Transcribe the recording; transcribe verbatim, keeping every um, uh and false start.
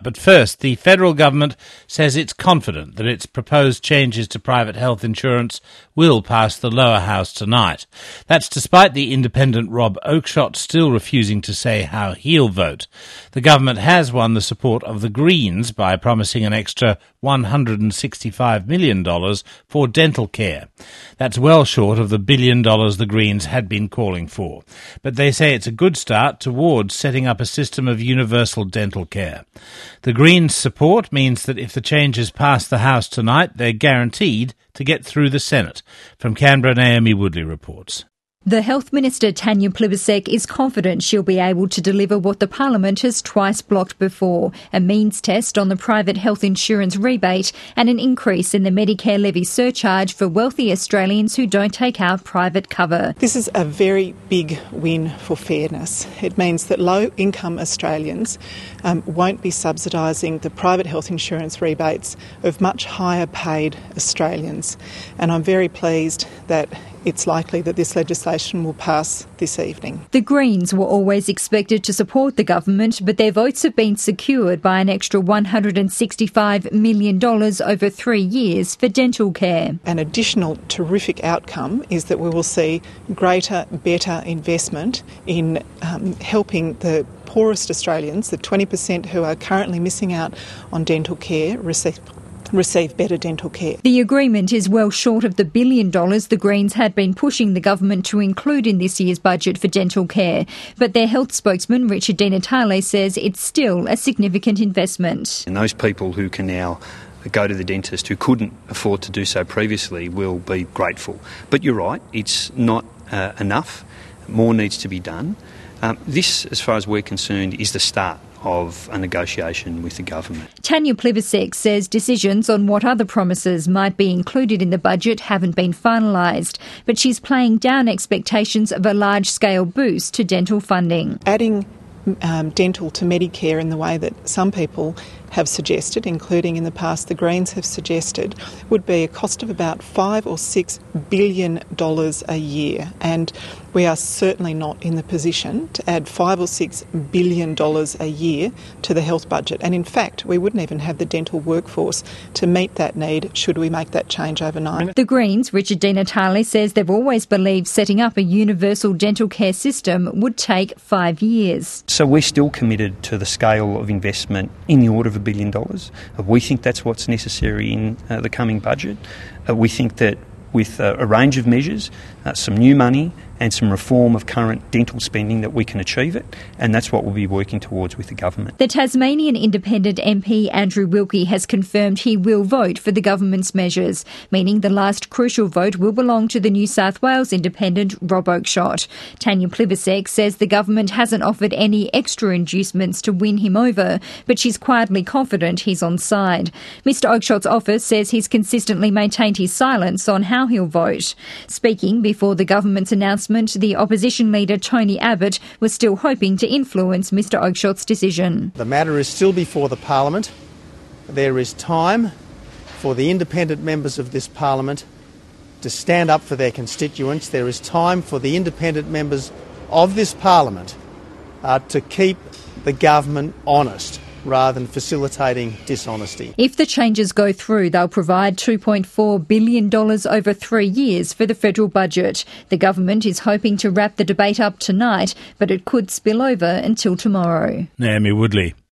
But first, the federal government says it's confident that its proposed changes to private health insurance will pass the lower house tonight. That's despite the independent Rob Oakeshott still refusing to say how he'll vote. The government has won the support of the Greens by promising an extra one hundred sixty-five million dollars for dental care. That's well short of the billion dollars the Greens had been calling for. But they say it's a good start towards setting up a system of universal dental care. The Greens' support means that if the changes pass the House tonight, they're guaranteed to get through the Senate. From Canberra, Naomi Woodley reports. The Health Minister, Tanya Plibersek, is confident she'll be able to deliver what the Parliament has twice blocked before, a means test on the private health insurance rebate and an increase in the Medicare levy surcharge for wealthy Australians who don't take out private cover. This is a very big win for fairness. It means that low-income Australians um, won't be subsidising the private health insurance rebates of much higher-paid Australians. And I'm very pleased that it's likely that this legislation will pass this evening. The Greens were always expected to support the government, but their votes have been secured by an extra one hundred sixty-five million dollars over three years for dental care. An additional terrific outcome is that we will see greater, better investment in um, helping the poorest Australians, the twenty percent who are currently missing out on dental care, receive receive better dental care. The agreement is well short of the billion dollars the Greens had been pushing the government to include in this year's budget for dental care. But their health spokesman, Richard Di Natale, says it's still a significant investment. And those people who can now go to the dentist who couldn't afford to do so previously will be grateful. But you're right, it's not uh, enough. More needs to be done. Um, this, as far as we're concerned, is the start of a negotiation with the government. Tanya Plibersek says decisions on what other promises might be included in the budget haven't been finalised, but she's playing down expectations of a large-scale boost to dental funding. Adding um, dental to Medicare in the way that some people have suggested, including in the past the Greens have suggested, would be a cost of about five or six billion dollars a year. And we are certainly not in the position to add five or six billion dollars a year to the health budget. And in fact, we wouldn't even have the dental workforce to meet that need should we make that change overnight. The Greens, Richard Di Natale, says they've always believed setting up a universal dental care system would take five years. So we're still committed to the scale of investment in the order of a billion dollars. We think that's what's necessary in uh, the coming budget. Uh, we think that with uh, a range of measures, uh, some new money and some reform of current dental spending that we can achieve it, and that's what we'll be working towards with the government. The Tasmanian Independent M P Andrew Wilkie has confirmed he will vote for the government's measures, meaning the last crucial vote will belong to the New South Wales Independent Rob Oakeshott. Tanya Plibersek says the government hasn't offered any extra inducements to win him over, but she's quietly confident he's on side. Mr Oakeshott's office says he's consistently maintained his silence on how he'll vote. Speaking before the government's announcement, the opposition leader Tony Abbott was still hoping to influence Mr Oakeshott's decision. The matter is still before the Parliament. There is time for the independent members of this Parliament to stand up for their constituents. There is time for the independent members of this Parliament uh, to keep the government honest rather than facilitating dishonesty. If the changes go through, they'll provide two point four billion dollars over three years for the federal budget. The government is hoping to wrap the debate up tonight, but it could spill over until tomorrow. Naomi Woodley.